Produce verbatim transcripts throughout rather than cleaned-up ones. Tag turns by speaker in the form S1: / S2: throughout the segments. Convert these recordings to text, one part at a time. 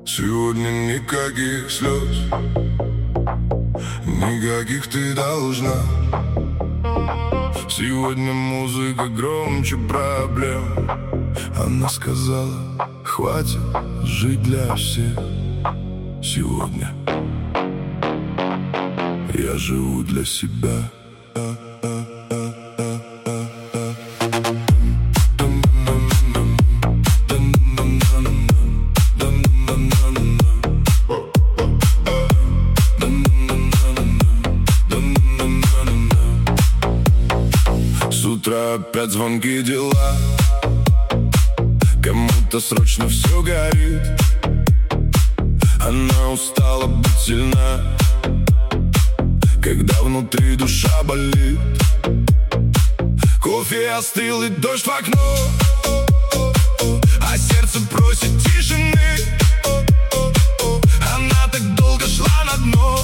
S1: Сегодня никаких слез, никаких ты должна. Сегодня музыка громче проблем. Она сказала, хватит жить для всех. Сегодня я живу для себя. С утра опять звонки, дела. Кому-то срочно все горит. Она устала быть сильна, когда внутри душа болит. Кофе остыл и дождь в окно, а сердце просит тишины. Она так долго шла на дно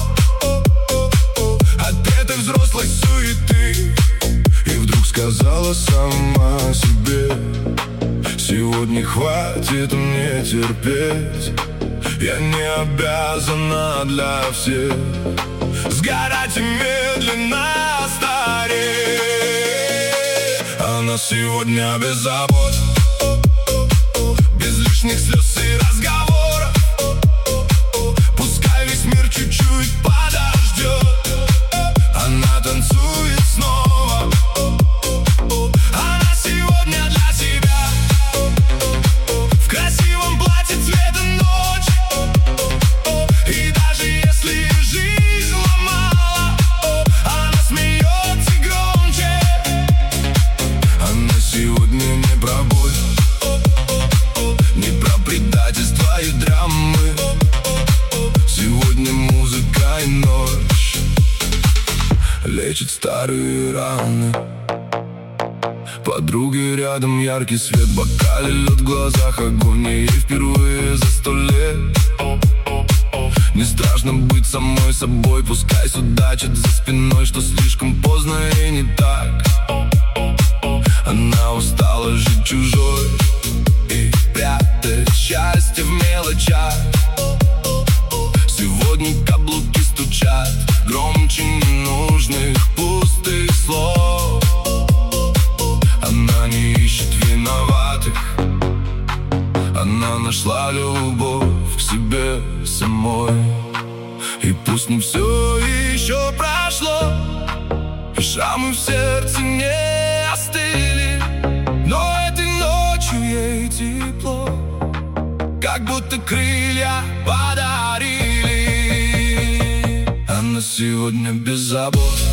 S1: от этой взрослой суеты, и вдруг сказала сама себе: сегодня хватит мне терпеть. Я не обязана для всех сгорать и медленно стареть. Она сегодня без забот, без лишних слез и разговоров. Пускай весь мир чуть-чуть подождет. Она танцует снова. Она сегодня для себя в красивом платье цвета ночи. И даже если жизнь ломала, она смеется громче. Она сегодня не про боль, не про предательство и драмы. Сегодня музыка и ночь лечит старые раны. Подруги рядом, яркий свет, бокале лед в глазах, огонь. И впервые за сто лет не страшно быть самой собой. Пускай судачат за спиной, что слишком поздно и не так. Она устала жить чужой и прятать счастье в мелочах. Сегодня каблуки стучат громче ненужных пустых слов. Она не ищет виноватых, она нашла любовь к себе самой. И пусть не все еще прошло, и шрамы в сердце не остыли, но этой ночью ей тепло, как будто крылья подарили. Она сегодня без забот,